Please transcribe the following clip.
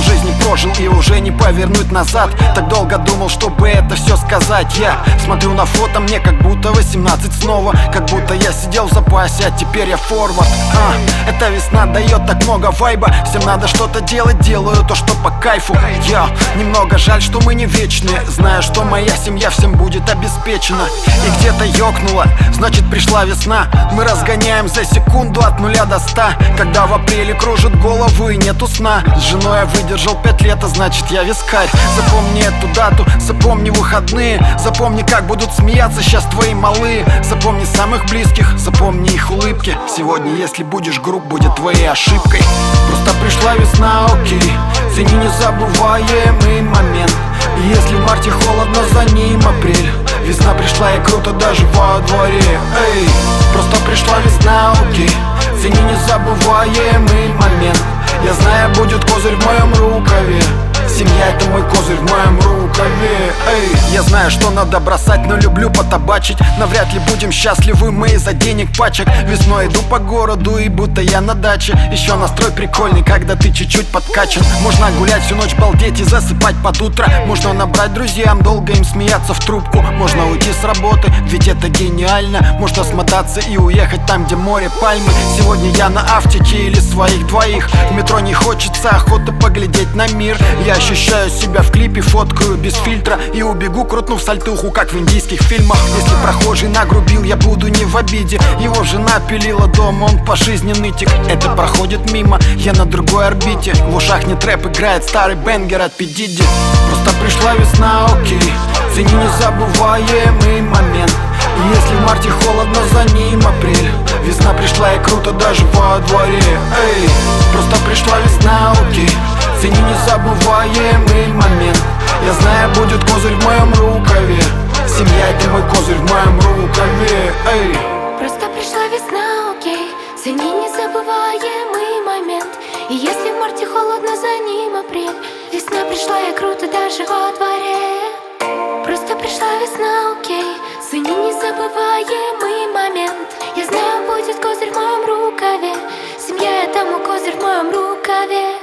Полжизни прожил и уже не повернуть назад. Так долго думал, чтобы это все сказать. Я смотрю на фото, мне как будто 18 снова. Как будто я сидел в запасе, а теперь я форвард. Эта весна дает так много вайба. Всем надо что-то делать, делаю то, что по кайфу. Я немного жаль, что мы не вечные. Знаю, что моя семья всем будет обеспечена. И где-то ёкнуло, значит пришла весна. Мы разгоняем за секунду от 0 до 100. Когда в апреле кружит голову и нету сна. С женой я выдержал 5 лет, а значит я вискарь. Запомни эту дату, запомни выходные. Запомни, как будут смеяться сейчас твои малые. Запомни самых близких, запомни их улыбки. Сегодня, если будешь груб, будет твоей ошибкой. Просто пришла весна, окей. Цени незабываемый момент. И если в марте холодно, за ним апрель. Весна пришла и круто даже во дворе. Эй, просто пришла весна, окей. Цени незабываемый момент. Я знаю, будет козырь в моем рукаве. Семья — это мой козырь в моем рукаве. Эй. Я знаю, что надо бросать, но люблю потабачить. Навряд ли будем счастливы мы из-за денег пачек. Весной иду по городу и будто я на даче. Еще настрой прикольный, когда ты чуть-чуть подкачан. Можно гулять всю ночь, балдеть и засыпать под утро. Можно набрать друзьям, долго им смеяться в трубку. Можно уйти с работы, ведь это гениально. Можно смотаться и уехать там, где море, пальмы. Сегодня я на автике или своих двоих. В метро не хочется, охота поглядеть на мир. Я ощущаю себя в клипе, фоткаю без фильтра. И убегу, крутнув сальтуху, как в индийских фильмах. Если прохожий нагрубил, я буду не в обиде. Его жена пилила дом, он по жизни нытик. Это проходит мимо, я на другой орбите. В ушах не трэп, играет старый бенгер от P. Diddy. Просто пришла весна, окей. Цени незабываемый момент. И если в марте холодно, за ним апрель. Весна пришла и круто даже во дворе. Эй, просто пришла весна, окей. Цени незабываемый момент. Я знаю, будет козырь в моем рукаве. Семья — это мой козырь в моем рукаве. Эй. Просто пришла весна, окей. Цени незабываемый момент. И если в марте холодно, за ним апрель. Весна пришла и круто даже во дворе. Просто пришла весна, окей. Цени незабываемый момент. Я знаю, будет козырь в моем рукаве. Семья — это мой козырь в моем рукаве.